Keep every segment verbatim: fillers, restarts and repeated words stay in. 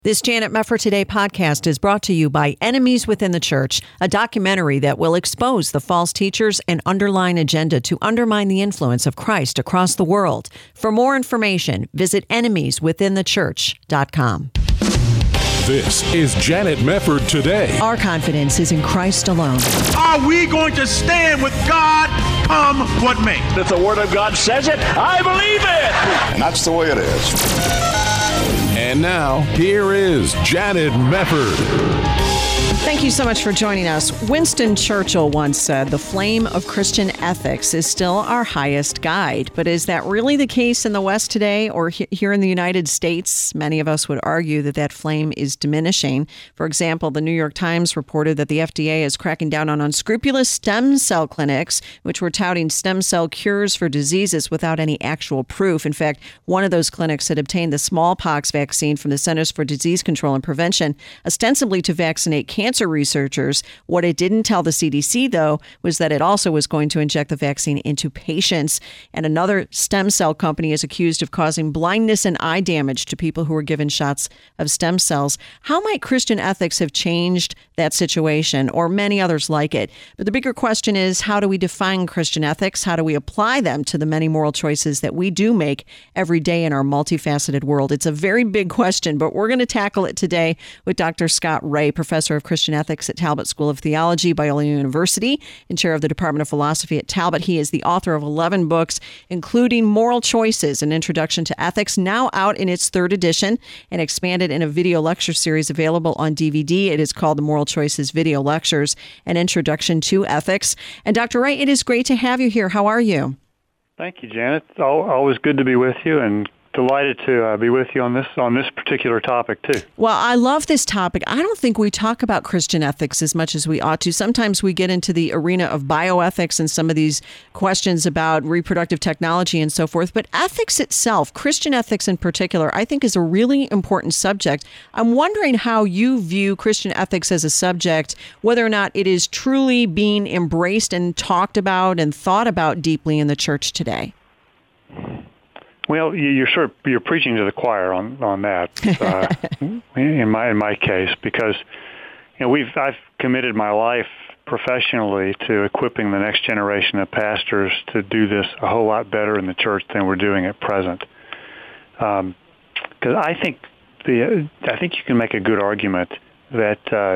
This Janet Mefford Today podcast is brought to you by Enemies Within the Church, a documentary that will expose the false teachers and underlying agenda to undermine the influence of Christ across the world. For more information, visit enemies within the church dot com. This is Janet Mefford Today. Our confidence is in Christ alone. Are we going to stand with God come what may? If the Word of God says it, I believe it. And that's the way it is. And now, here is Janet Mefford. Thank you so much for joining us. Winston Churchill once said, "The flame of Christian ethics is still our highest guide." But is that really the case in the West today or he- here in the United States? Many of us would argue that that flame is diminishing. For example, the New York Times reported that the F D A is cracking down on unscrupulous stem cell clinics, which were touting stem cell cures for diseases without any actual proof. In fact, one of those clinics had obtained the smallpox vaccine from the Centers for Disease Control and Prevention, ostensibly to vaccinate cancer researchers. What it didn't tell the C D C, though, was that it also was going to inject the vaccine into patients. And another stem cell company is accused of causing blindness and eye damage to people who were given shots of stem cells. How might Christian ethics have changed that situation, or many others like it? But the bigger question is, how do we define Christian ethics? How do we apply them to the many moral choices that we do make every day in our multifaceted world? It's a very big question, but we're going to tackle it today with Doctor Scott Rae, professor of Christian ethics at Talbot School of Theology, Biola University, and chair of the Department of Philosophy at Talbot. He is the author of eleven books, including Moral Choices, an Introduction to Ethics, now out in its third edition and expanded in a video lecture series available on D V D. It is called the Moral Choices Video Lectures, an Introduction to Ethics. And Doctor Rae, it is great to have you here. How are you? Thank you, Janet. It's always good to be with you, and delighted to uh, be with you on this on this particular topic, too. Well, I love this topic. I don't think we talk about Christian ethics as much as we ought to. Sometimes we get into the arena of bioethics and some of these questions about reproductive technology and so forth. But ethics itself, Christian ethics in particular, I think is a really important subject. I'm wondering how you view Christian ethics as a subject, whether or not it is truly being embraced and talked about and thought about deeply in the church today. Well, you're sort of, you're preaching to the choir on on that. Uh, in my in my case, because you know we've I've committed my life professionally to equipping the next generation of pastors to do this a whole lot better in the church than we're doing at present. Because um, I think the I think you can make a good argument that uh,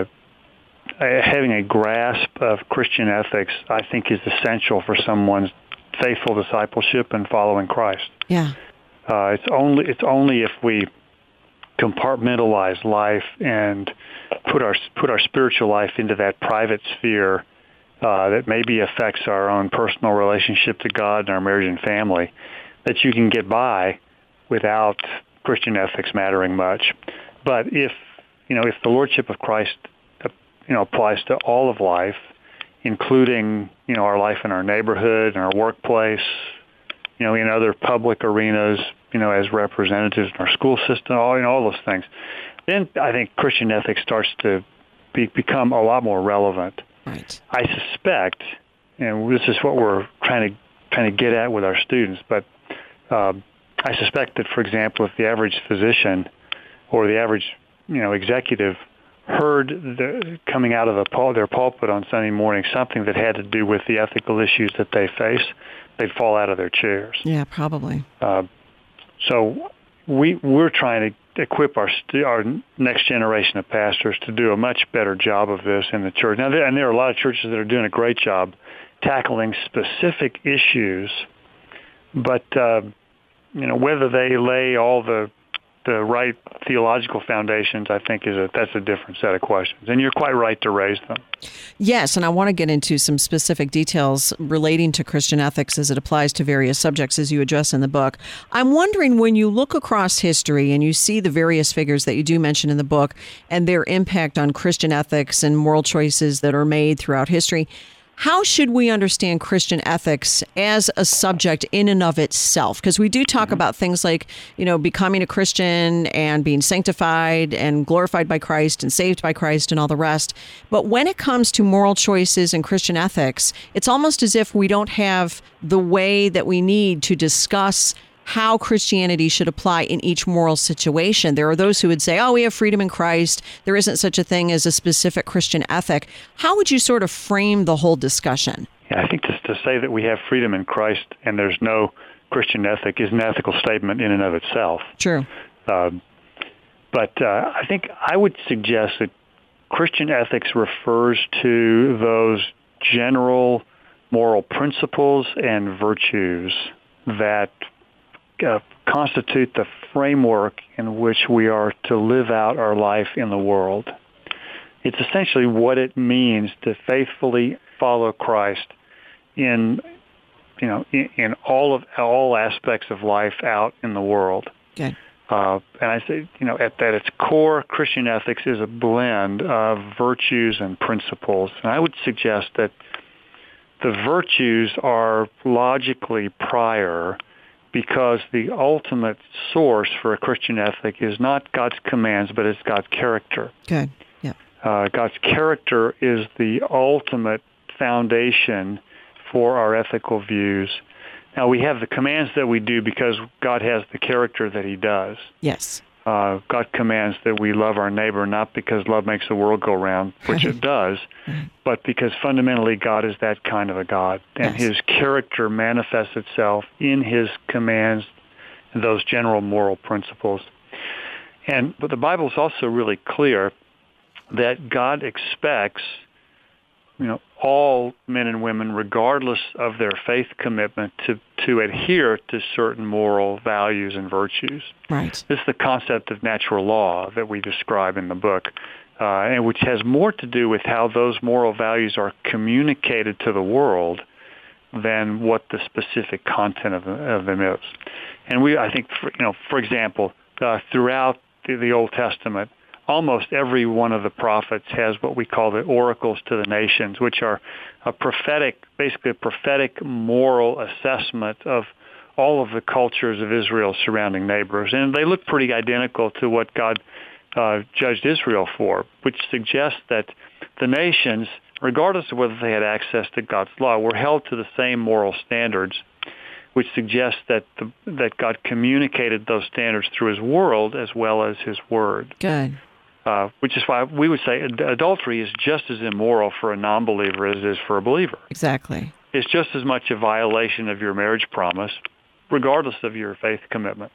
having a grasp of Christian ethics, I think, is essential for someone's faithful discipleship and following Christ. Yeah. Uh, it's only it's only if we compartmentalize life and put our put our spiritual life into that private sphere uh, that maybe affects our own personal relationship to God and our marriage and family that you can get by without Christian ethics mattering much. But if you know if the Lordship of Christ uh, you know applies to all of life, including you know our life in our neighborhood and our workplace, you know, in other public arenas, you know, as representatives in our school system, all, you know, all those things, then I think Christian ethics starts to be, become a lot more relevant. Right. I suspect, and this is what we're trying to trying to get at with our students, but uh, I suspect that, for example, if the average physician or the average, you know, executive heard the, coming out of the pul- their pulpit on Sunday morning something that had to do with the ethical issues that they face, they'd fall out of their chairs. Yeah, probably. Uh, so we we're trying to equip our st- our next generation of pastors to do a much better job of this in the church. Now, there, and there are a lot of churches that are doing a great job tackling specific issues, but uh, you know whether they lay all the the right theological foundations, I think, is a that's a different set of questions. And you're quite right to raise them. Yes, and I want to get into some specific details relating to Christian ethics as it applies to various subjects as you address in the book. I'm wondering, when you look across history and you see the various figures that you do mention in the book and their impact on Christian ethics and moral choices that are made throughout history, how should we understand Christian ethics as a subject in and of itself? Because we do talk about things like, you know, becoming a Christian and being sanctified and glorified by Christ and saved by Christ and all the rest. But when it comes to moral choices and Christian ethics, it's almost as if we don't have the way that we need to discuss how Christianity should apply in each moral situation. There are those who would say, oh, we have freedom in Christ. There isn't such a thing as a specific Christian ethic. How would you sort of frame the whole discussion? Yeah, I think to, to say that we have freedom in Christ and there's no Christian ethic is an ethical statement in and of itself. True. Um, but uh, I think I would suggest that Christian ethics refers to those general moral principles and virtues that uh, constitute the framework in which we are to live out our life in the world. It's essentially what it means to faithfully follow Christ in, you know, in, in all of all aspects of life out in the world. Okay. Uh, and I say, you know, at, at its core, Christian ethics is a blend of virtues and principles. And I would suggest that the virtues are logically prior because the ultimate source for a Christian ethic is not God's commands, but it's God's character. Good. Yeah. Uh, God's character is the ultimate foundation for our ethical views. Now, we have the commands that we do because God has the character that he does. Yes. Uh, God commands that we love our neighbor not because love makes the world go round, which it does, but because fundamentally God is that kind of a God. And Yes. his character manifests itself in his commands, those general moral principles. And but the Bible is also really clear that God expects, you know, all men and women, regardless of their faith commitment, to, to adhere to certain moral values and virtues. Right. This is the concept of natural law that we describe in the book, uh, and which has more to do with how those moral values are communicated to the world than what the specific content of, of them is. And we, I think, for, you know, for example, uh, throughout the, the Old Testament, almost every one of the prophets has what we call the oracles to the nations, which are a prophetic, basically a prophetic moral assessment of all of the cultures of Israel's surrounding neighbors. And they look pretty identical to what God uh, judged Israel for, which suggests that the nations, regardless of whether they had access to God's law, were held to the same moral standards, which suggests that the, that God communicated those standards through his world as well as his word. Good. Uh, which is why we would say ad- adultery is just as immoral for a non-believer as it is for a believer. Exactly. It's just as much a violation of your marriage promise, regardless of your faith commitment.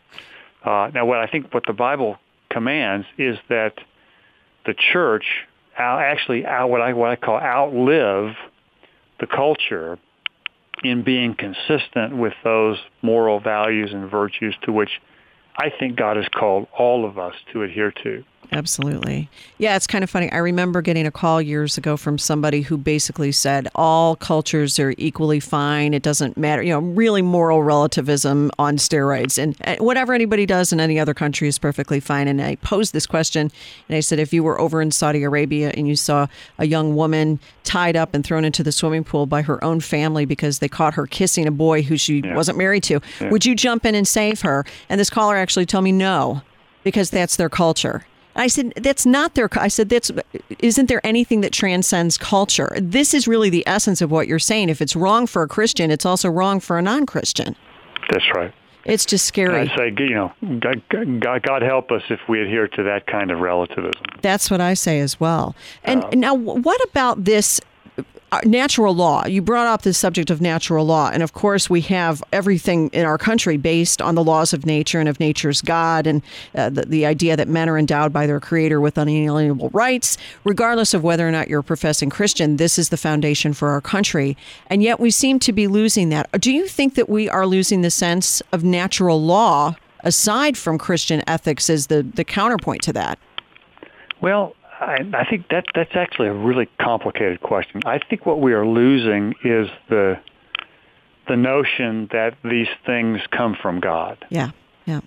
Uh, now, what I think what the Bible commands is that the church out, actually out, what I what I call outlive the culture in being consistent with those moral values and virtues to which I think God has called all of us to adhere to. Absolutely. Yeah, it's kind of funny. I remember getting a call years ago from somebody who basically said all cultures are equally fine. It doesn't matter. You know, really moral relativism on steroids. And whatever anybody does in any other country is perfectly fine. And I posed this question, and I said, if you were over in Saudi Arabia and you saw a young woman tied up and thrown into the swimming pool by her own family because they caught her kissing a boy who she yeah. wasn't married to, yeah. would you jump in and save her? And this caller actually told me no, because that's their culture. I said, that's not their, I said, that's, isn't there anything that transcends culture? This is really the essence of what you're saying. If it's wrong for a Christian, it's also wrong for a non-Christian. That's right. It's just scary. And I say, you know, God, God, God help us if we adhere to that kind of relativism. That's what I say as well. And uh, now, what about this natural law? You brought up the subject of natural law. And of course, we have everything in our country based on the laws of nature and of nature's God, and uh, the, the idea that men are endowed by their Creator with unalienable rights. Regardless of whether or not you're a professing Christian, this is the foundation for our country. And yet we seem to be losing that. Do you think that we are losing the sense of natural law aside from Christian ethics as the, the counterpoint to that? Well, I, I think that that's actually a really complicated question. I think what we are losing is the the notion that these things come from God. Yeah, yeah.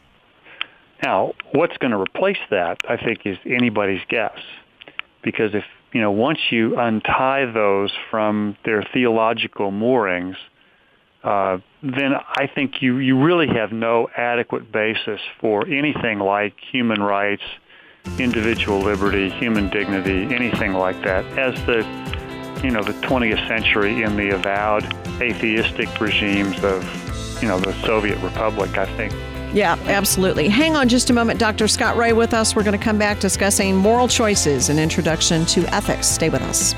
Now, what's going to replace that, I think, is anybody's guess. Because if, you know, once you untie those from their theological moorings, uh, then I think you, you really have no adequate basis for anything like human rights, individual liberty, human dignity, anything like that, as the, you know, the twentieth century in the avowed atheistic regimes of you know, the Soviet Republic, I think. Yeah, absolutely. Hang on just a moment. Doctor Scott Rae with us. We're going to come back discussing moral choices and introduction to ethics. Stay with us.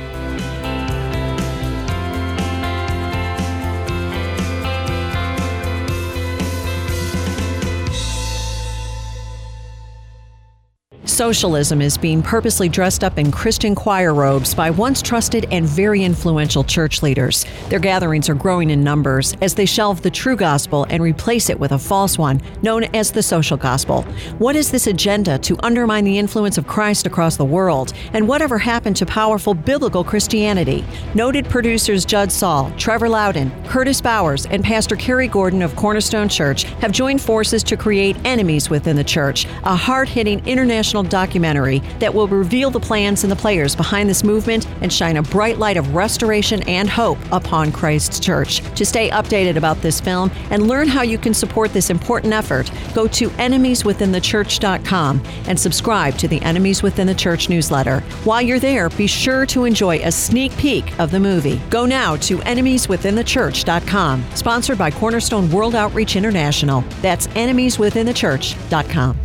Socialism is being purposely dressed up in Christian choir robes by once trusted and very influential church leaders. Their gatherings are growing in numbers as they shelve the true gospel and replace it with a false one known as the social gospel. What is this agenda to undermine the influence of Christ across the world? And whatever happened to powerful biblical Christianity? Noted producers Judd Saul, Trevor Loudon, Curtis Bowers, and Pastor Kerry Gordon of Cornerstone Church have joined forces to create Enemies Within the Church, a hard-hitting international documentary that will reveal the plans and the players behind this movement and shine a bright light of restoration and hope upon Christ's church. To stay updated about this film and learn how you can support this important effort, go to enemies within the church dot com and subscribe to the Enemies Within the Church newsletter. While you're there, be sure to enjoy a sneak peek of the movie. Go now to enemies within the church dot com, sponsored by Cornerstone World Outreach International. That's enemies within the church dot com.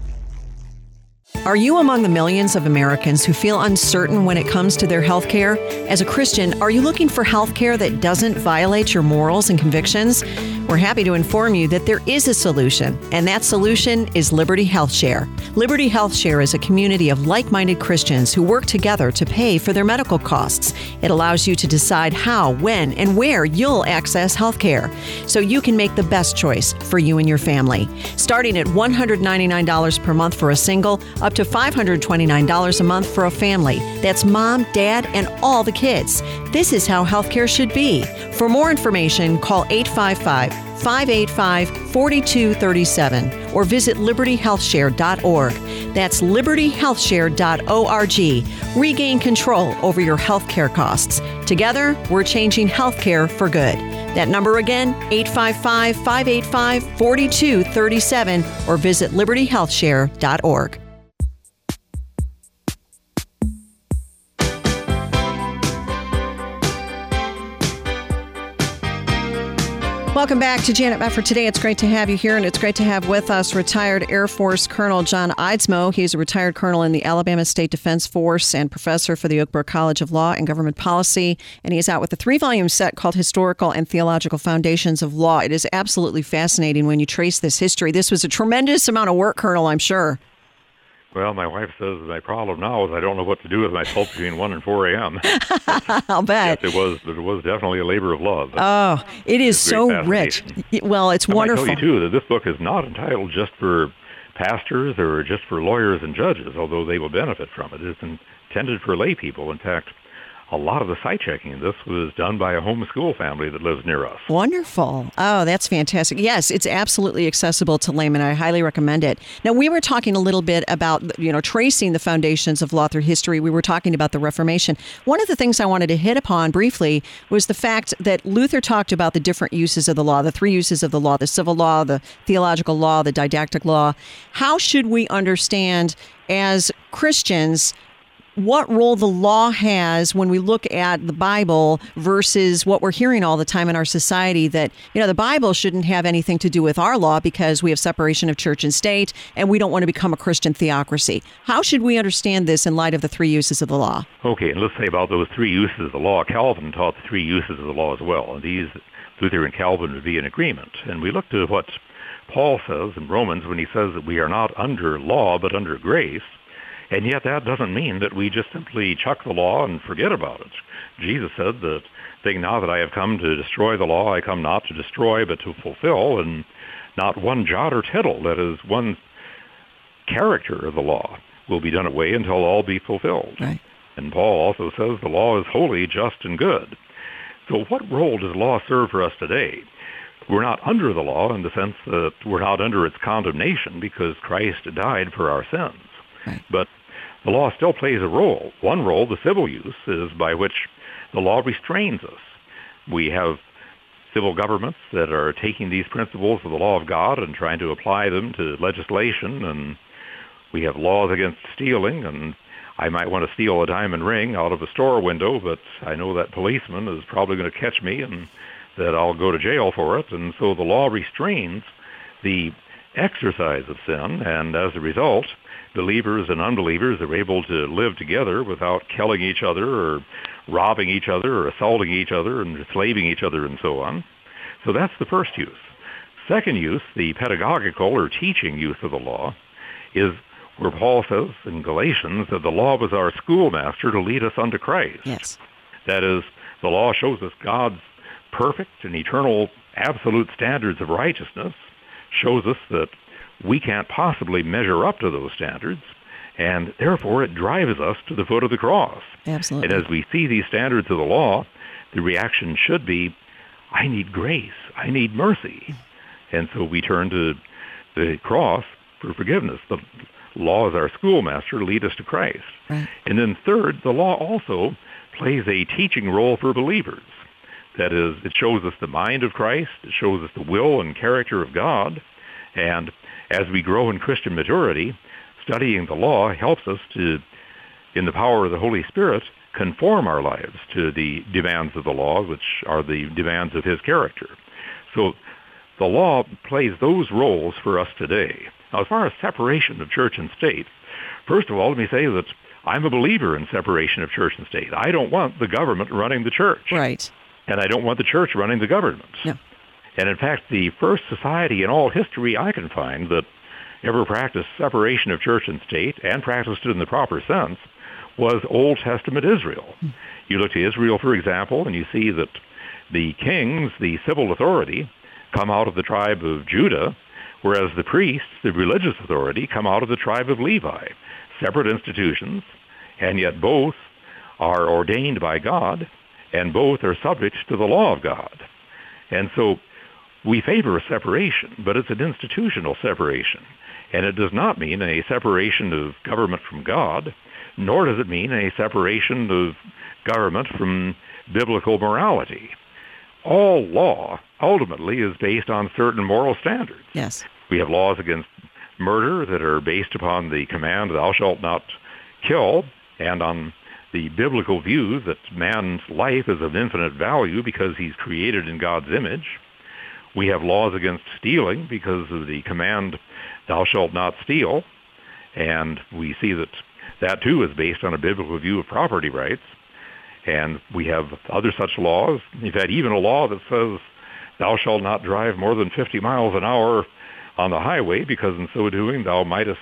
Are you among the millions of Americans who feel uncertain when it comes to their health care? As a Christian, are you looking for health care that doesn't violate your morals and convictions? We're happy to inform you that there is a solution, and that solution is Liberty Health Share. Liberty Health Share is a community of like-minded Christians who work together to pay for their medical costs. It allows you to decide how, when, and where you'll access health care, so you can make the best choice for you and your family. Starting at one hundred ninety-nine dollars per month for a single, up to five hundred twenty-nine dollars a month for a family. That's mom, dad, and all the kids. This is how healthcare should be. For more information, call eight five five, five eight five, four two three seven or visit liberty health share dot org. That's liberty health share dot org. Regain control over your healthcare costs. Together, we're changing healthcare for good. That number again, eight five five, five eight five, four two three seven or visit liberty health share dot org. Welcome back to Janet Mefford Today. It's great to have you here, and it's great to have with us retired Air Force Colonel John Eidsmoe. He's a retired colonel in the Alabama State Defense Force and professor for the Oak Brook College of Law and Government Policy. And he's out with a three-volume set called Historical and Theological Foundations of Law. It is absolutely fascinating when you trace this history. This was a tremendous amount of work, Colonel, I'm sure. Well, my wife says my problem now is I don't know what to do with myself between one and four a.m. I'll bet. Yes, it was, it was definitely a labor of love. Oh, it is so rich. Well, it's I wonderful. I tell you, too, that this book is not entitled just for pastors or just for lawyers and judges, although they will benefit from it. It's intended for lay people. In fact, a lot of the site checking in this was done by a homeschool family that lives near us. Wonderful. Oh, that's fantastic. Yes, it's absolutely accessible to laymen. I highly recommend it. Now, we were talking a little bit about, you know, tracing the foundations of law through history. We were talking about the Reformation. One of the things I wanted to hit upon briefly was the fact that Luther talked about the different uses of the law, the three uses of the law, the civil law, the theological law, the didactic law. How should we understand as Christians what role the law has when we look at the Bible versus what we're hearing all the time in our society that, you know, the Bible shouldn't have anything to do with our law because we have separation of church and state and we don't want to become a Christian theocracy. How should we understand this in light of the three uses of the law? Okay, and let's say about those three uses of the law. Calvin taught the three uses of the law as well. And these, Luther and Calvin would be in agreement. And we look to what Paul says in Romans when he says that we are not under law but under grace. And yet that doesn't mean that we just simply chuck the law and forget about it. Jesus said that, think now that I have come to destroy the law, I come not to destroy but to fulfill, and not one jot or tittle, that is, one character of the law, will be done away until all be fulfilled. Right. And Paul also says the law is holy, just, and good. So what role does law serve for us today? We're not under the law in the sense that we're not under its condemnation because Christ died for our sins. Right. But the law still plays a role. One role, the civil use, is by which the law restrains us. We have civil governments that are taking these principles of the law of God and trying to apply them to legislation, and we have laws against stealing, and I might want to steal a diamond ring out of a store window, but I know that policeman is probably going to catch me and that I'll go to jail for it. And so the law restrains the exercise of sin, and as a result, believers and unbelievers are able to live together without killing each other or robbing each other or assaulting each other and enslaving each other and so on. So that's the first use. Second use, the pedagogical or teaching use of the law, is where Paul says in Galatians that the law was our schoolmaster to lead us unto Christ. Yes. That is, the law shows us God's perfect and eternal absolute standards of righteousness, shows us that we can't possibly measure up to those standards, and therefore it drives us to the foot of the cross. Absolutely. And as we see these standards of the law, the reaction should be, I need grace, I need mercy. And so we turn to the cross for forgiveness. The law is our schoolmaster to lead us to Christ. Right. And then third, the law also plays a teaching role for believers. That is, it shows us the mind of Christ, it shows us the will and character of God, and as we grow in Christian maturity, studying the law helps us to, in the power of the Holy Spirit, conform our lives to the demands of the law, which are the demands of His character. So the law plays those roles for us today. Now, as far as separation of church and state, first of all, let me say that I'm a believer in separation of church and state. I don't want the government running the church. Right. And I don't want the church running the government. No. And in fact, the first society in all history I can find that ever practiced separation of church and state and practiced it in the proper sense was Old Testament Israel. Hmm. You look to Israel, for example, and you see that the kings, the civil authority, come out of the tribe of Judah, whereas the priests, the religious authority, come out of the tribe of Levi. Separate institutions, and yet both are ordained by God, and both are subject to the law of God. And so we favor a separation, but it's an institutional separation. And it does not mean a separation of government from God, nor does it mean a separation of government from biblical morality. All law ultimately is based on certain moral standards. Yes. We have laws against murder that are based upon the command, thou shalt not kill, and on the biblical view that man's life is of infinite value because he's created in God's image. We have laws against stealing because of the command, thou shalt not steal, and we see that that too is based on a biblical view of property rights. And we have other such laws. We've had even a law that says, thou shalt not drive more than fifty miles an hour on the highway, because in so doing thou mightest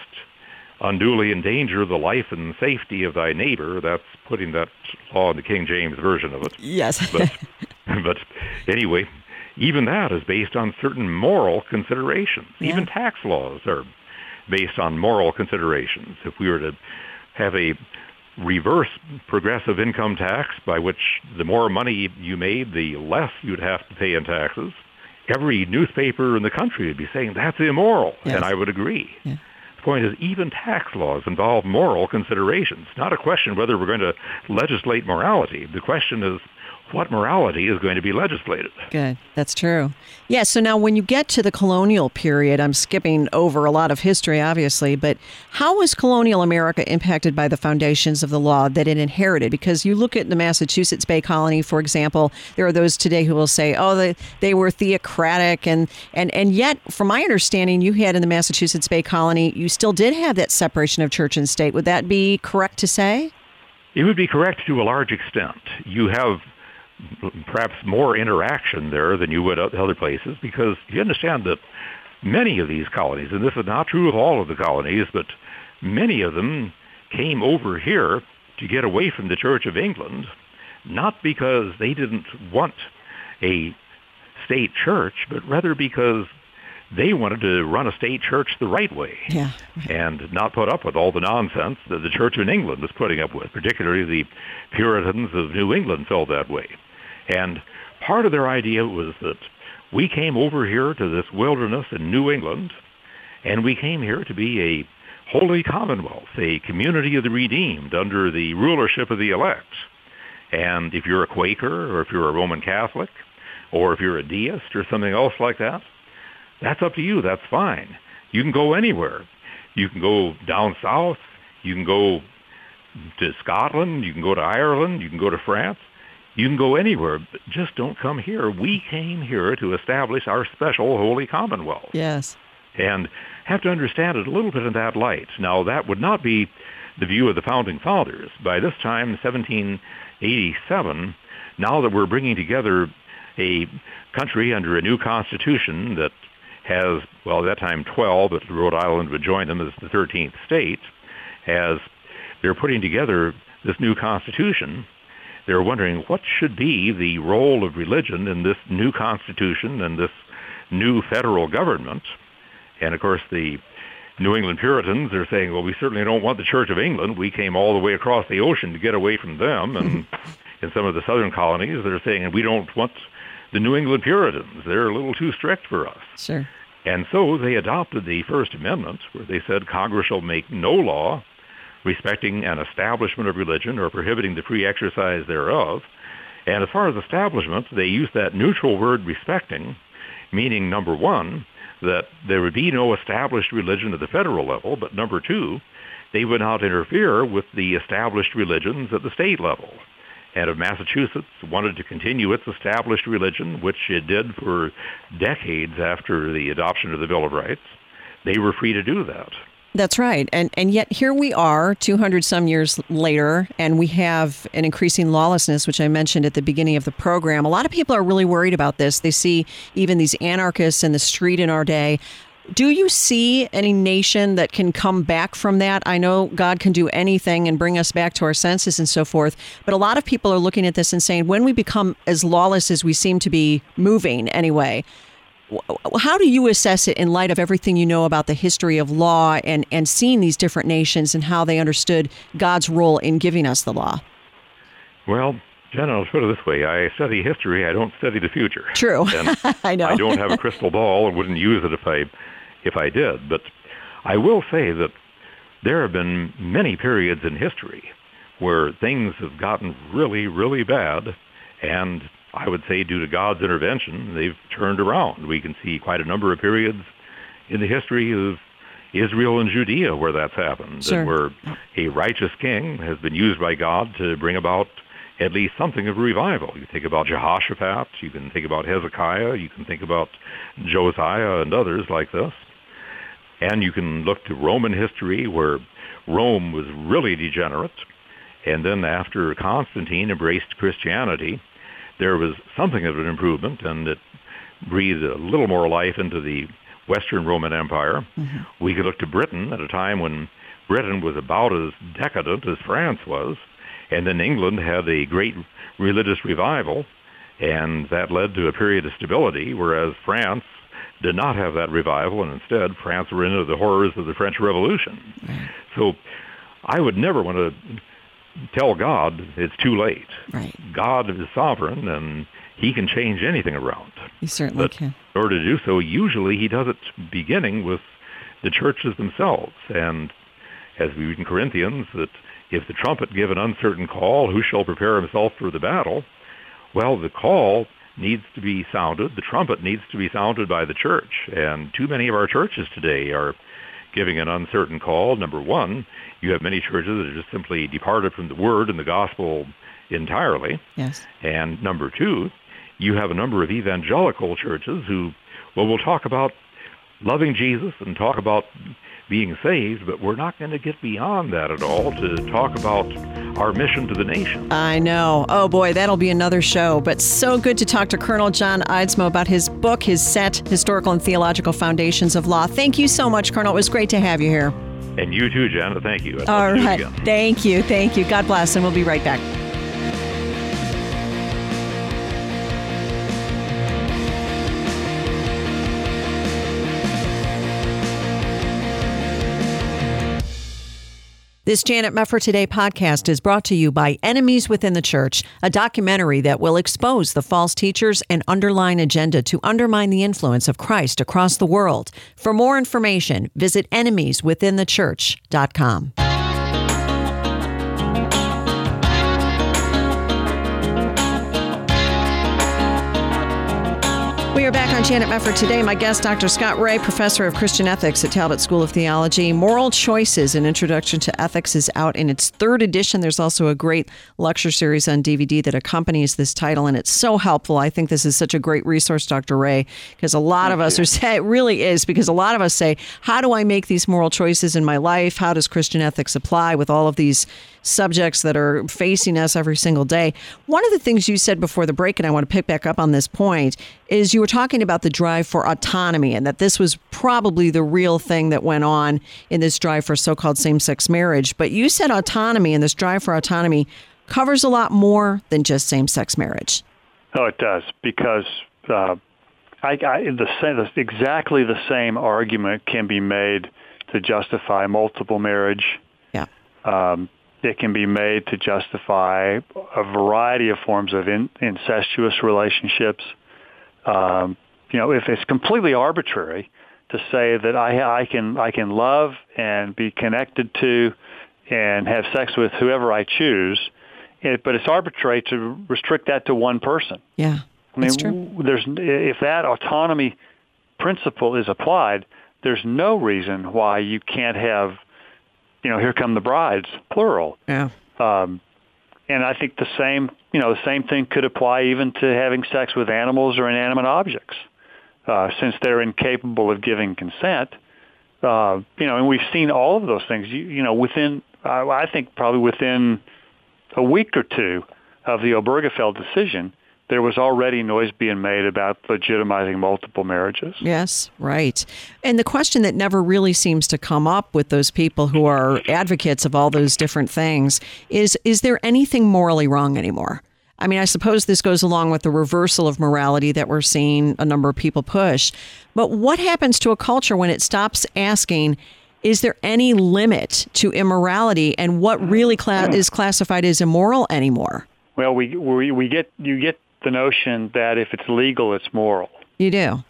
unduly endanger the life and safety of thy neighbor. That's putting that law in the King James Version of it. Yes. but, but anyway, even that is based on certain moral considerations. Yeah. Even tax laws are based on moral considerations. If we were to have a reverse progressive income tax by which the more money you made, the less you'd have to pay in taxes, every newspaper in the country would be saying that's immoral, yes. And I would agree. Yeah. The point is, even tax laws involve moral considerations. Not a question whether we're going to legislate morality. The question is, what morality is going to be legislated? Good. That's true. Yeah, so now when you get to the colonial period, I'm skipping over a lot of history, obviously, but how was colonial America impacted by the foundations of the law that it inherited? Because you look at the Massachusetts Bay Colony, for example, there are those today who will say, oh, they, they were theocratic, and, and, and yet, from my understanding, you had in the Massachusetts Bay Colony, you still did have that separation of church and state. Would that be correct to say? It would be correct to a large extent. You have perhaps more interaction there than you would at other places, because you understand that many of these colonies, and this is not true of all of the colonies, but many of them came over here to get away from the Church of England, not because they didn't want a state church, but rather because they wanted to run a state church the right way, yeah. and not put up with all the nonsense that the Church in England was putting up with. Particularly the Puritans of New England felt that way. And part of their idea was that we came over here to this wilderness in New England, and we came here to be a holy commonwealth, a community of the redeemed under the rulership of the elect. And if you're a Quaker, or if you're a Roman Catholic, or if you're a deist or something else like that, that's up to you. That's fine. You can go anywhere. You can go down south. You can go to Scotland. You can go to Ireland. You can go to France. You can go anywhere, but just don't come here. We came here to establish our special holy commonwealth. Yes. And have to understand it a little bit in that light. Now, that would not be the view of the Founding Fathers. By this time, seventeen eighty-seven, now that we're bringing together a country under a new constitution that has, well, at that time twelve, but Rhode Island would join them as the thirteenth state, as they're putting together this new constitution, they're wondering what should be the role of religion in this new constitution and this new federal government. And, of course, the New England Puritans are saying, well, we certainly don't want the Church of England. We came all the way across the ocean to get away from them. And in some of the southern colonies, they're saying, we don't want the New England Puritans. They're a little too strict for us. Sure. And so they adopted the First Amendment, where they said Congress shall make no law respecting an establishment of religion or prohibiting the free exercise thereof. And as far as establishment, they used that neutral word respecting, meaning, number one, that there would be no established religion at the federal level, but number two, they would not interfere with the established religions at the state level. And if Massachusetts wanted to continue its established religion, which it did for decades after the adoption of the Bill of Rights, they were free to do that. That's right. And and yet here we are two hundred some years later, and we have an increasing lawlessness, which I mentioned at the beginning of the program. A lot of people are really worried about this. They see even these anarchists in the street in our day. Do you see any nation that can come back from that? I know God can do anything and bring us back to our senses and so forth, but a lot of people are looking at this and saying, when we become as lawless as we seem to be moving anyway, how do you assess it in light of everything you know about the history of law and, and seeing these different nations and how they understood God's role in giving us the law? Well, Jen, I'll put it this way. I study history. I don't study the future. True. And I know. I don't have a crystal ball and wouldn't use it if I, if I did. But I will say that there have been many periods in history where things have gotten really, really bad, and I would say due to God's intervention, they've turned around. We can see quite a number of periods in the history of Israel and Judea where that's happened, sure. and where a righteous king has been used by God to bring about at least something of a revival. You think about Jehoshaphat, you can think about Hezekiah, you can think about Josiah and others like this. And you can look to Roman history where Rome was really degenerate, and then after Constantine embraced Christianity, there was something of an improvement, and it breathed a little more life into the Western Roman Empire. Mm-hmm. We could look to Britain at a time when Britain was about as decadent as France was, and then England had a great religious revival, and that led to a period of stability, whereas France did not have that revival, and instead France were into the horrors of the French Revolution. Mm-hmm. So I would never want to tell God it's too late. Right. God is sovereign, and he can change anything around. He certainly but can. In order to do so, usually he does it beginning with the churches themselves. And as we read in Corinthians, that if the trumpet give an uncertain call, who shall prepare himself for the battle? Well, the call needs to be sounded. The trumpet needs to be sounded by the church. And too many of our churches today are giving an uncertain call. Number one, you have many churches that are just simply departed from the word and the gospel entirely. Yes. And number two, you have a number of evangelical churches who, well, we'll talk about loving Jesus and talk about being saved, but we're not going to get beyond that at all to talk about our mission to the nation. I know. Oh, boy, that'll be another show. But so good to talk to Colonel John Eidsmoe about his book, his set, Historical and Theological Foundations of Law. Thank you so much, Colonel. It was great to have you here. And you too, Janet. Thank you. I'd All right. again. Thank you. Thank you. God bless, and we'll be right back. This Janet Mefford Today podcast is brought to you by Enemies Within the Church, a documentary that will expose the false teachers and underlying agenda to undermine the influence of Christ across the world. For more information, visit enemies within the church dot com. We We are back on Janet Mefford today. My guest, Doctor Scott Rae, professor of Christian ethics at Talbot School of Theology. Moral Choices, an introduction to ethics, is out in its third edition. There's also a great lecture series on D V D that accompanies this title, and it's so helpful. I think this is such a great resource, Doctor Rae, because a lot Thank of us you. are saying, it really is, because a lot of us say, how do I make these moral choices in my life? How does Christian ethics apply with all of these subjects that are facing us every single day? One of the things you said before the break, and I want to pick back up on this point, is you were talking about the drive for autonomy, and that this was probably the real thing that went on in this drive for so-called same-sex marriage. But you said autonomy, and this drive for autonomy covers a lot more than just same-sex marriage. Oh, it does, because uh, I, I, the same, exactly the same argument can be made to justify multiple marriage. Yeah. Um, It can be made to justify a variety of forms of in, incestuous relationships. Um, you know, if it's completely arbitrary to say that I, I can I can love and be connected to and have sex with whoever I choose, it, but it's arbitrary to restrict that to one person. Yeah, I mean, that's true. There's if that autonomy principle is applied, there's no reason why you can't have, you know, here come the brides, plural. Yeah. Um, and I think the same, you know, the same thing could apply even to having sex with animals or inanimate objects, uh, since they're incapable of giving consent. Uh, you know, and we've seen all of those things. You, you know, within, uh, I think probably within a week or two of the Obergefell decision, there was already noise being made about legitimizing multiple marriages. Yes, right. And the question that never really seems to come up with those people who are advocates of all those different things is, is there anything morally wrong anymore? I mean, I suppose this goes along with the reversal of morality that we're seeing a number of people push. But what happens to a culture when it stops asking, is there any limit to immorality, and what really cla- is classified as immoral anymore? Well, we we, we get you get the notion that if it's legal, it's moral. You do.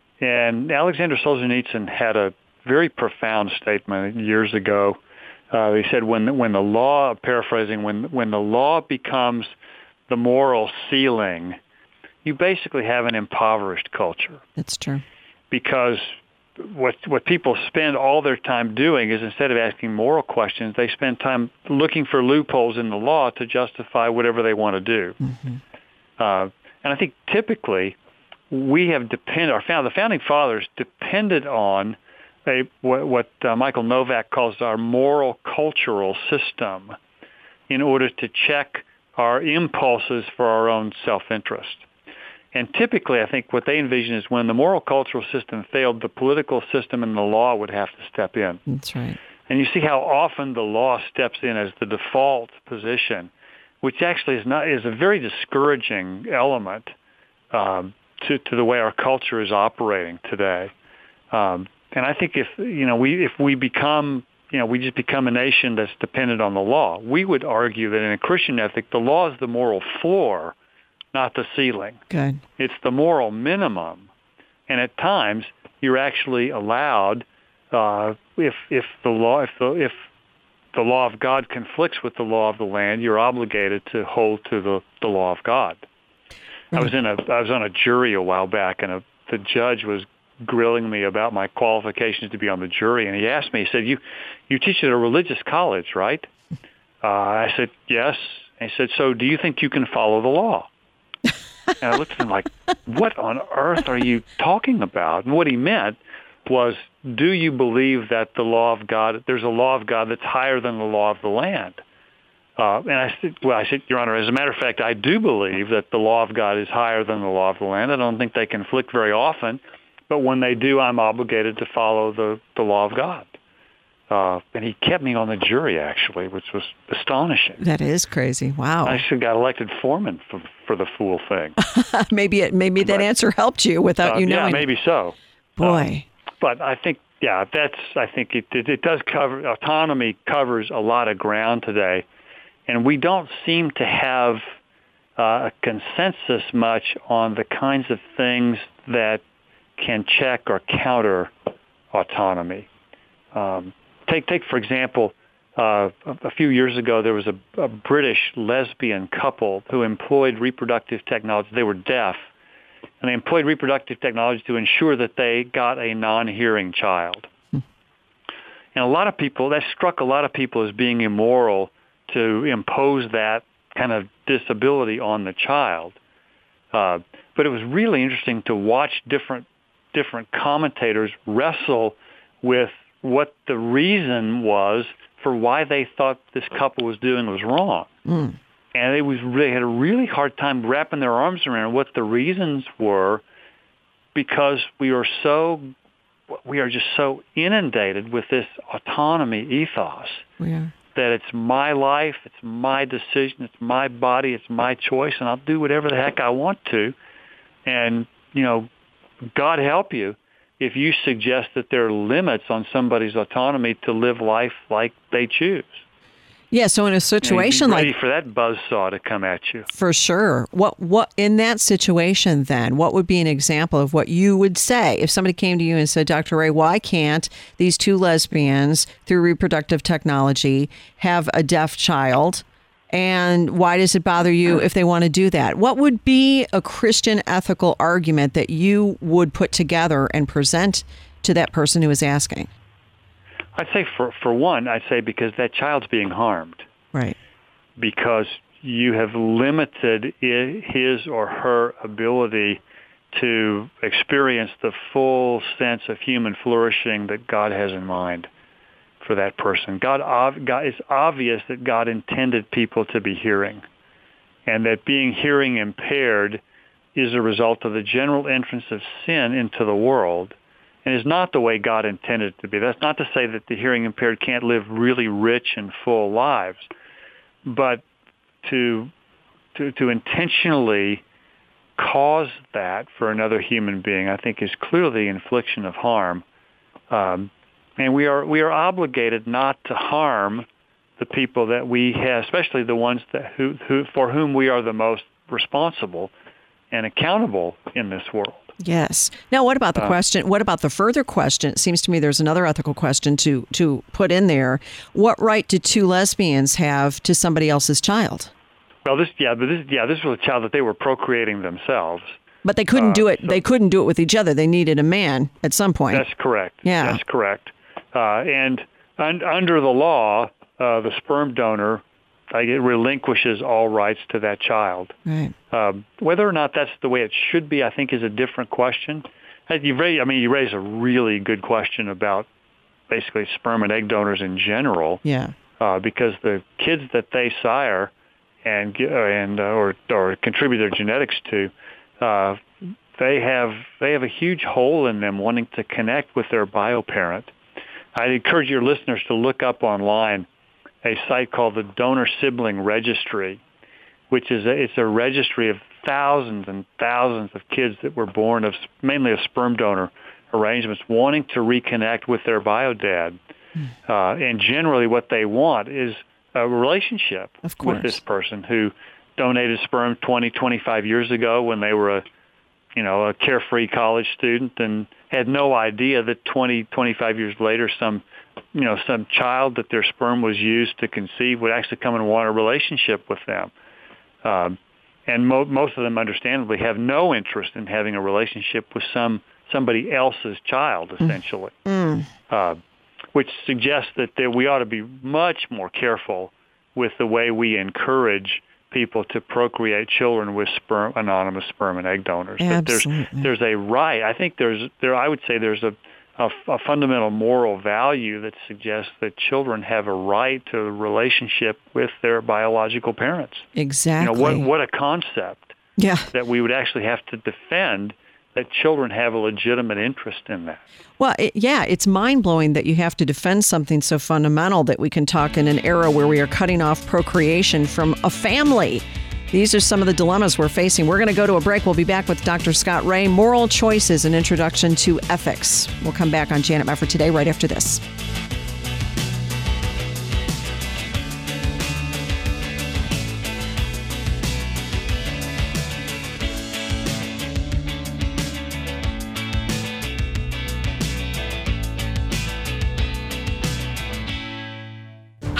And Alexander Solzhenitsyn had a very profound statement years ago. Uh, he said, when when the law, paraphrasing, when when the law becomes the moral ceiling, you basically have an impoverished culture. That's true. Because what what people spend all their time doing is, instead of asking moral questions, they spend time looking for loopholes in the law to justify whatever they want to do. Mm-hmm. Uh, and I think typically we have depended, our found, the founding fathers depended on a what, what uh, Michael Novak calls our moral cultural system in order to check our impulses for our own self-interest. And typically, I think what they envision is when the moral cultural system failed, the political system and the law would have to step in. That's right. And you see how often the law steps in as the default position, which actually is not is a very discouraging element um, to to the way our culture is operating today. Um, and I think if you know we if we become you know we just become a nation that's dependent on the law, we would argue that in a Christian ethic, the law is the moral floor, not the ceiling. Good. It's the moral minimum, and at times you're actually allowed uh, if if the law if the if the law of God conflicts with the law of the land, you're obligated to hold to the, the law of God. Right. I was in a I was on a jury a while back, and a, the judge was grilling me about my qualifications to be on the jury, and he asked me, he said, "You you teach at a religious college, right?" Uh, I said, "Yes." And he said, "So do you think you can follow the law?" And I looked at him like, "What on earth are you talking about?" And what he meant was, do you believe that the law of God, there's a law of God that's higher than the law of the land? Uh, and I said, well, I said, Your Honor, as a matter of fact, I do believe that the law of God is higher than the law of the land. I don't think they conflict very often, but when they do, I'm obligated to follow the, the law of God. Uh, and he kept me on the jury, actually, which was astonishing. That is crazy. Wow. I actually got elected foreman for, for the fool thing. maybe it, maybe that but, answer helped you without uh, you knowing. Yeah, maybe so. Boy. Uh, But I think, yeah, that's. I think it, it it does cover, autonomy covers a lot of ground today, and we don't seem to have uh, a consensus much on the kinds of things that can check or counter autonomy. Um, take take for example, uh, a, a few years ago there was a, a British lesbian couple who employed reproductive technology. They were deaf. and they employed reproductive technology to ensure that they got a non-hearing child. Hmm. And a lot of people, that struck a lot of people as being immoral to impose that kind of disability on the child. Uh, but it was really interesting to watch different different commentators wrestle with what the reason was for why they thought this couple was doing was wrong. Mm. And it was they had a really hard time wrapping their arms around what the reasons were, because we are so we are just so inundated with this autonomy ethos. Yeah. That it's my life, it's my decision, it's my body, it's my choice, and I'll do whatever the heck I want to. And, you know, God help you if you suggest that there are limits on somebody's autonomy to live life like they choose. Yeah, so in a situation you know, you'd be ready like... for that buzzsaw to come at you. For sure. What what in that situation then, what would be an example of what you would say if somebody came to you and said, Doctor Ray, why can't these two lesbians, through reproductive technology, have a deaf child? And why does it bother you if they want to do that? What would be a Christian ethical argument that you would put together and present to that person who is asking? I'd say for, for one, I'd say because that child's being harmed. Right. Because you have limited his or her ability to experience the full sense of human flourishing that God has in mind for that person. God, God, it's obvious that God intended people to be hearing, and that being hearing impaired is a result of the general entrance of sin into the world, and is not the way God intended it to be. That's not to say that the hearing impaired can't live really rich and full lives, but to to, to intentionally cause that for another human being, I think, is clearly the infliction of harm. Um, and we are we are obligated not to harm the people that we have, especially the ones that who, who for whom we are the most responsible and accountable in this world. Yes. Now, what about the uh, question? What about the further question? It seems to me there's another ethical question to to put in there. What right do two lesbians have to somebody else's child? Well, this yeah, but this yeah, this was a child that they were procreating themselves. But they couldn't uh, do it. So, they couldn't do it with each other. They needed a man at some point. That's correct. Yeah, that's correct. Uh, and un- under the law, uh, the sperm donor uh, it relinquishes all rights to that child. Right. Uh, whether or not that's the way it should be, I think, is a different question. You raise, I mean, you raise a really good question about basically sperm and egg donors in general. Yeah. Uh, because the kids that they sire and and uh, or or contribute their genetics to, uh, they have they have a huge hole in them wanting to connect with their bio parent. I'd encourage your listeners to look up online a site called the Donor Sibling Registry, which is a, it's a registry of thousands and thousands of kids that were born of mainly of sperm donor arrangements wanting to reconnect with their bio dad. Mm. Uh, and generally what they want is a relationship with this person who donated sperm twenty, twenty-five years ago when they were a, you know, a carefree college student and had no idea that twenty, twenty-five years later some, you know, some child that their sperm was used to conceive would actually come and want a relationship with them. Um, and mo- most of them, understandably, have no interest in having a relationship with some somebody else's child, essentially, mm. uh, which suggests that there, we ought to be much more careful with the way we encourage people to procreate children with sperm, anonymous sperm and egg donors. Absolutely. That there's there's a right. I think there's there. I would say there's a, a, a fundamental moral value that suggests that children have a right to a relationship with their biological parents. Exactly. You know, what what a concept. Yeah. That we would actually have to defend, that children have a legitimate interest in that. Well, it, yeah, it's mind-blowing that you have to defend something so fundamental that we can talk in an era where we are cutting off procreation from a family. These are some of the dilemmas we're facing. We're going to go to a break. We'll be back with Doctor Scott Ray, Moral Choices, an Introduction to Ethics. We'll come back on Janet Mefford Today right after this.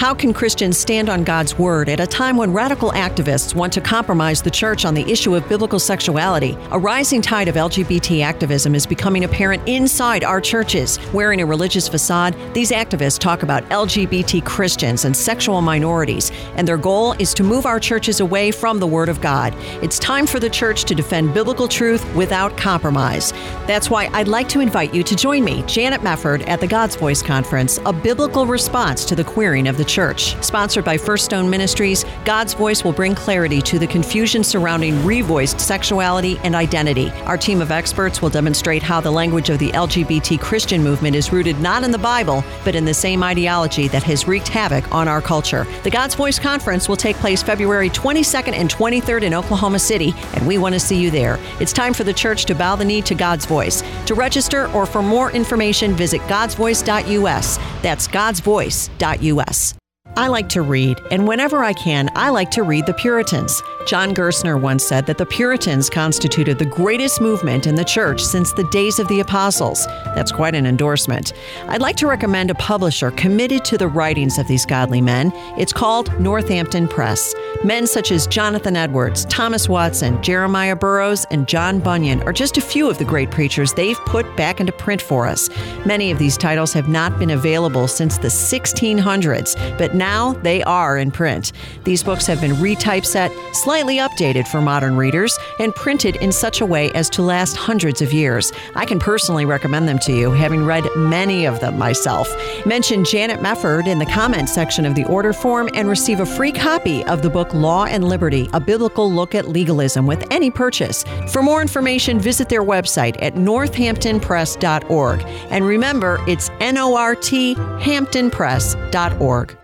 How can Christians stand on God's word at a time when radical activists want to compromise the church on the issue of biblical sexuality? A rising tide of L G B T activism is becoming apparent inside our churches. Wearing a religious facade, these activists talk about L G B T Christians and sexual minorities, and their goal is to move our churches away from the Word of God. It's time for the church to defend biblical truth without compromise. That's why I'd like to invite you to join me, Janet Mefford, at the God's Voice Conference, a biblical response to the queering of the church. Sponsored by First Stone Ministries, God's Voice will bring clarity to the confusion surrounding revoiced sexuality and identity. Our team of experts will demonstrate how the language of the L G B T Christian movement is rooted not in the Bible, but in the same ideology that has wreaked havoc on our culture. The God's Voice Conference will take place February twenty-second and twenty-third in Oklahoma City, and we want to see you there. It's time for the church to bow the knee to God's voice. To register or for more information, visit gods voice dot u s. That's gods voice dot u s. I like to read, and whenever I can, I like to read the Puritans. John Gerstner once said that the Puritans constituted the greatest movement in the church since the days of the apostles. That's quite an endorsement. I'd like to recommend a publisher committed to the writings of these godly men. It's called Northampton Press. Men such as Jonathan Edwards, Thomas Watson, Jeremiah Burroughs, and John Bunyan are just a few of the great preachers they've put back into print for us. Many of these titles have not been available since the sixteen hundreds, but now Now they are in print. These books have been retypeset, slightly updated for modern readers, and printed in such a way as to last hundreds of years. I can personally recommend them to you, having read many of them myself. Mention Janet Mefford in the comments section of the order form and receive a free copy of the book Law and Liberty, A Biblical Look at Legalism with any purchase. For more information, visit their website at northampton press dot org. And remember, it's N O R T hampton press dot org.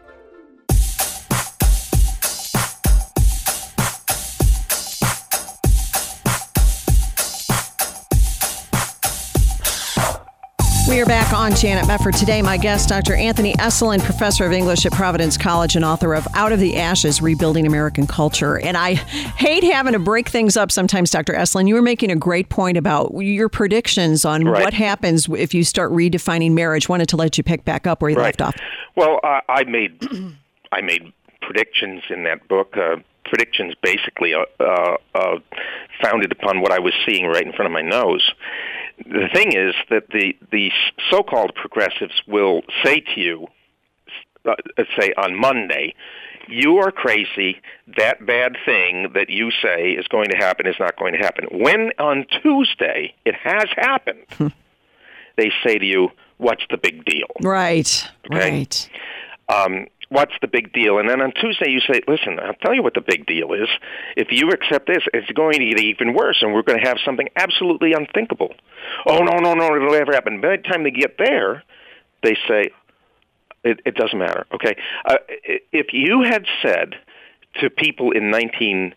We are back on Janet Mefford today. My guest, Doctor Anthony Esolen, professor of English at Providence College and author of Out of the Ashes, Rebuilding American Culture. And I hate having to break things up sometimes, Doctor Esolen. You were making a great point about your predictions on right. what happens if you start redefining marriage. Wanted to let you pick back up where you right. left off. Well, uh, I made I made predictions in that book. Uh, predictions basically uh, uh, uh, founded upon what I was seeing right in front of my nose. The thing is that the, the so-called progressives will say to you, uh, say on Monday, you are crazy, that bad thing that you say is going to happen is not going to happen. When on Tuesday it has happened, they say to you, what's the big deal? Right, okay? right. Um, what's the big deal? And then on Tuesday you say, listen, I'll tell you what the big deal is. If you accept this, it's going to get even worse, and we're going to have something absolutely unthinkable. Oh, no, no, no, it'll never happen. By the time they get there, they say, it, it doesn't matter, okay? Uh, if you had said to people in nineteen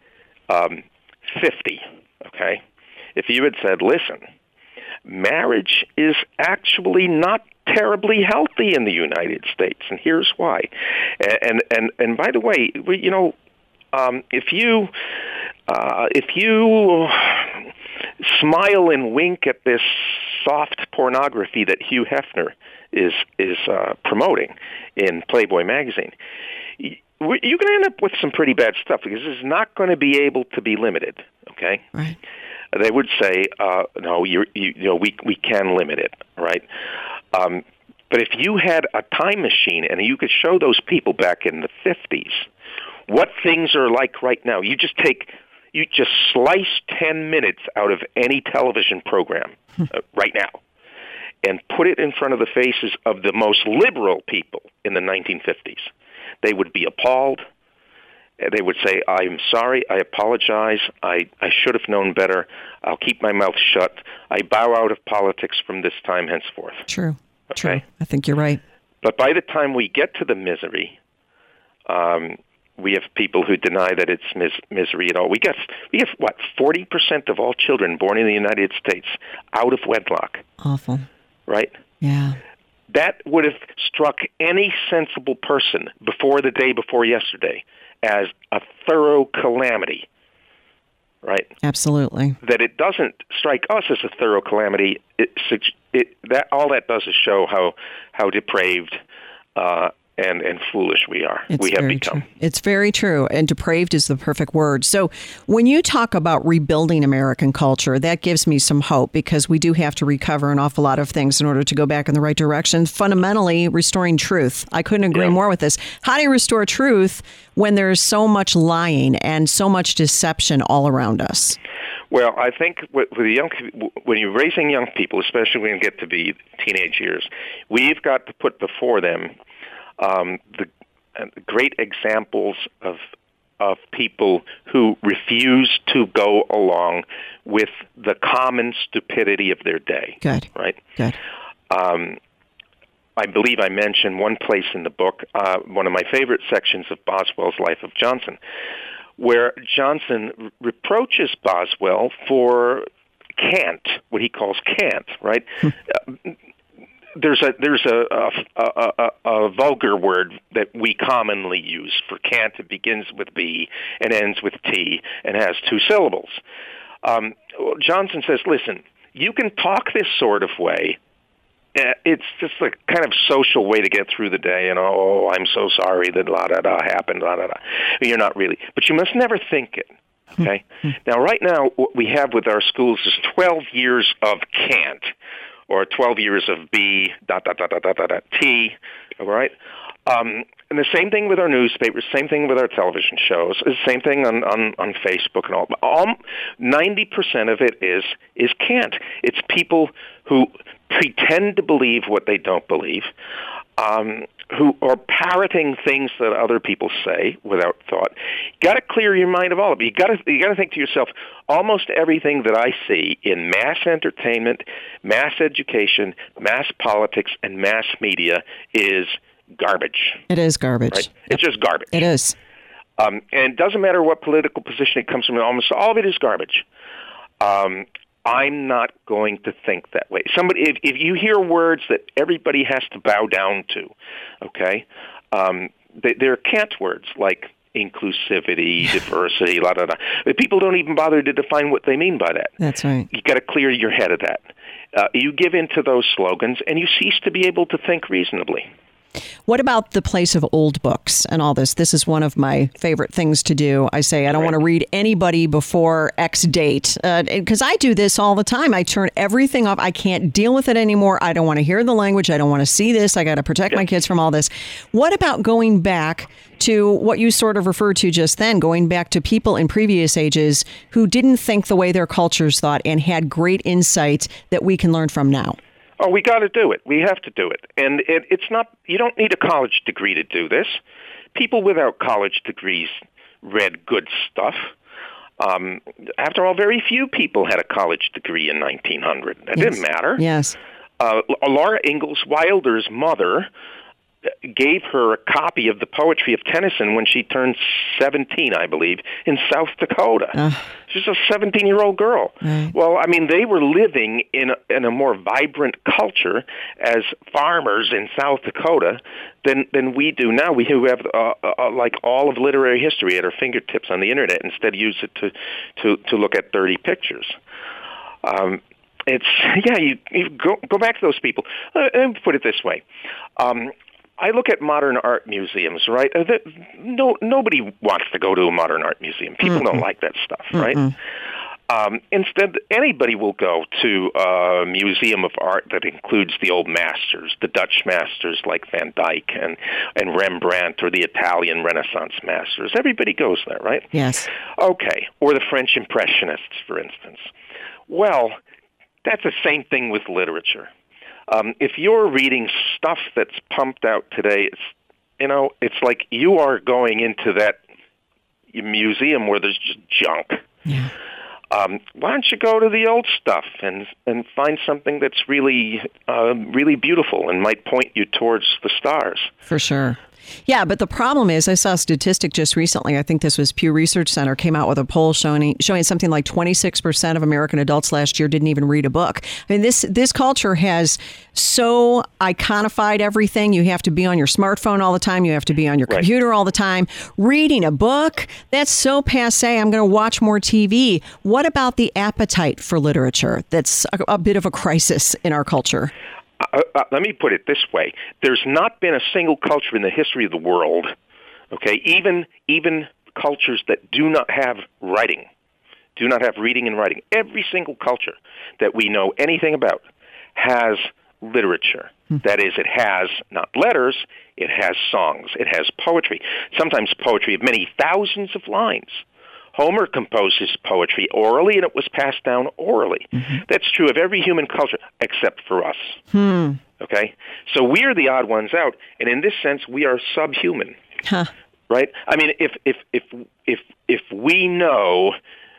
fifty, okay, if you had said, listen, marriage is actually not terribly healthy in the United States, and here's why. And and and by the way, you know, um, if you uh, if you smile and wink at this soft pornography that Hugh Hefner is is uh, promoting in Playboy magazine, you're going to end up with some pretty bad stuff because it's not going to be able to be limited. Okay, right. They would say, uh, no, you're, you, you know, we we can limit it, right? Um, but if you had a time machine and you could show those people back in the fifties what things are like right now, you just take, you just slice ten minutes out of any television program uh, right now and put it in front of the faces of the most liberal people in the nineteen fifties. They would be appalled. They would say, I'm sorry, I apologize, I, I should have known better, I'll keep my mouth shut, I bow out of politics from this time henceforth. True, okay? true. I think you're right. But by the time we get to the misery, um, we have people who deny that it's mis- misery at all. We get, we have, what, forty percent of all children born in the United States out of wedlock. Awful. Right? Yeah. That would have struck any sensible person before the day before yesterday as a thorough calamity, right? Absolutely. That it doesn't strike us as a thorough calamity. It, it that all that does is show how how depraved uh, and, and foolish we are. It's we have very become. True. It's very true. And depraved is the perfect word. So when you talk about rebuilding American culture, that gives me some hope, because we do have to recover an awful lot of things in order to go back in the right direction. Fundamentally, restoring truth. I couldn't agree Yeah. more with this. How do you restore truth when there's so much lying and so much deception all around us? Well, I think with the young, when you're raising young people, especially when you get to be teenage years, we've got to put before them um, the uh, great examples of of people who refuse to go along with the common stupidity of their day. Good. Right? Good. Um, I believe I mentioned one place in the book, uh, one of my favorite sections of Boswell's Life of Johnson, where Johnson r- reproaches Boswell for cant, what he calls cant, right? uh, there's a there's a a, a a a vulgar word that we commonly use for cant. It begins with B and ends with T and has two syllables. Um, Johnson says, listen, you can talk this sort of way. Uh, it's just a kind of social way to get through the day, and oh, I'm so sorry that la da da happened, la da da. You're not really, but you must never think it. Okay. Now, right now, what we have with our schools is twelve years of cant, or twelve years of B dot dot dot dot dot dot, dot T. All right. Um, and the same thing with our newspapers, same thing with our television shows, the same thing on, on, on Facebook and all. all. ninety percent of it is is cant. It's people who pretend to believe what they don't believe, um, who are parroting things that other people say without thought. You got to clear your mind of all of it. You got to you got to think to yourself, almost everything that I see in mass entertainment, mass education, mass politics, and mass media is garbage. It is garbage. Right? It's just garbage. It is. Um, and it doesn't matter what political position it comes from. Almost all of it is garbage. Um, I'm not going to think that way. Somebody, if, if you hear words that everybody has to bow down to, okay, um, they, they're cant words like inclusivity, diversity, la da da. But people don't even bother to define what they mean by that. That's right. You got to clear your head of that. Uh, you give in to those slogans, and you cease to be able to think reasonably. What about the place of old books and all this? This is one of my favorite things to do. I say I don't right. want to read anybody before X date, because uh, I do this all the time. I turn everything off. I can't deal with it anymore. I don't want to hear the language. I don't want to see this. I got to protect yeah. my kids from all this. What about going back to what you sort of referred to just then, going back to people in previous ages who didn't think the way their cultures thought and had great insight that we can learn from now? Oh, we got to do it. We have to do it. And it, it's not, you don't need a college degree to do this. People without college degrees read good stuff. Um, after all, very few people had a college degree in nineteen hundred. That yes. didn't matter. Yes. Uh, Laura Ingalls Wilder's mother gave her a copy of the poetry of Tennyson when she turned seventeen, I believe, in South Dakota. Uh, She's a seventeen-year-old girl. Right. Well, I mean, they were living in a, in a more vibrant culture as farmers in South Dakota than than we do now. We who have uh, uh, like all of literary history at our fingertips on the internet, instead use it to to to look at thirty pictures. Um, it's yeah, you, you go go back to those people. Uh, let me put it this way. Um, I look at modern art museums, right? No, nobody wants to go to a modern art museum. People mm-mm. don't like that stuff, right? Um, instead, anybody will go to a museum of art that includes the old masters, the Dutch masters like Van Dyck and, and Rembrandt, or the Italian Renaissance masters. Everybody goes there, right? Yes. Okay, or the French Impressionists, for instance. Well, that's the same thing with literature. Um, if you're reading stuff that's pumped out today, it's, you know, it's like you are going into that museum where there's just junk. Yeah. Um, why don't you go to the old stuff and and find something that's really, uh, really beautiful and might point you towards the stars? For sure. Yeah, but the problem is, I saw a statistic just recently. I think this was Pew Research Center came out with a poll showing showing something like twenty-six percent of American adults last year didn't even read a book. I mean, this this culture has so iconified everything. You have to be on your smartphone all the time. You have to be on your right. computer all the time. Reading a book, that's so passé. I'm going to watch more T V. What about the appetite for literature? That's a, a bit of a crisis in our culture. uh, uh, let me put it this way. There's not been a single culture in the history of the world, okay, even even cultures that do not have writing, do not have reading and writing. Every single culture that we know anything about has literature. Hmm. That is, it has not letters, it has songs, it has poetry, sometimes poetry of many thousands of lines. Homer composes poetry orally, and it was passed down orally. Mm-hmm. That's true of every human culture except for us. Hmm. Okay? So we are the odd ones out, and in this sense, we are subhuman. Huh. Right? I mean, if if if if if we know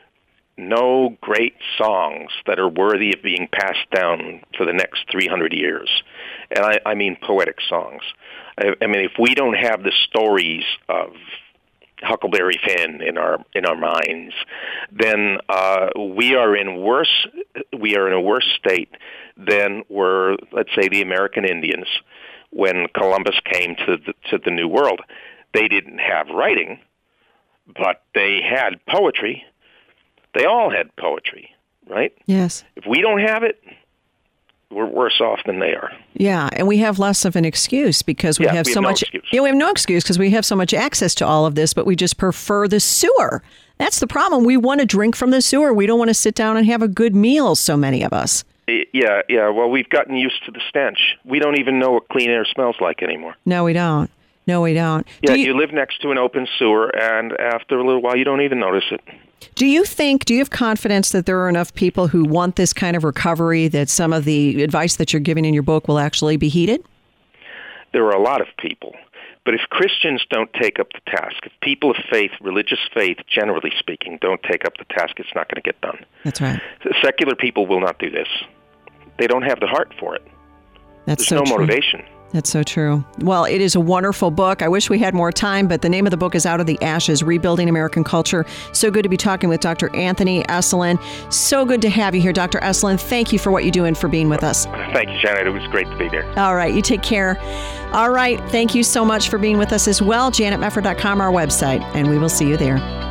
no great songs that are worthy of being passed down for the next three hundred years, and I, I mean poetic songs. I, I mean, if we don't have the stories of Huckleberry Finn in our in our minds, then uh, we are in worse. We are in a worse state than were, let's say, the American Indians when Columbus came to the, to the New World. They didn't have writing, but they had poetry. They all had poetry, right? Yes. If we don't have it, we're worse off than they are. Yeah, and we have less of an excuse because we yeah, have we so have no much. Excuse. Yeah, we have no excuse because we have so much access to all of this, but we just prefer the sewer. That's the problem. We want to drink from the sewer. We don't want to sit down and have a good meal. So many of us. Yeah, yeah. Well, we've gotten used to the stench. We don't even know what clean air smells like anymore. No, we don't. No, we don't. Yeah, do you, you live next to an open sewer, and after a little while, you don't even notice it. Do you think, do you have confidence that there are enough people who want this kind of recovery that some of the advice that you're giving in your book will actually be heeded? There are a lot of people. But if Christians don't take up the task, if people of faith, religious faith, generally speaking, don't take up the task, it's not going to get done. That's right. Secular people will not do this. They don't have the heart for it. That's There's so no true. motivation. That's so true. Well, it is a wonderful book. I wish we had more time, but the name of the book is Out of the Ashes, Rebuilding American Culture. So good to be talking with Doctor Anthony Esolen. So good to have you here, Doctor Esolen. Thank you for what you do and for being with us. Thank you, Janet. It was great to be there. All right. You take care. All right. Thank you so much for being with us as well. janet mefford dot com, our website, and we will see you there.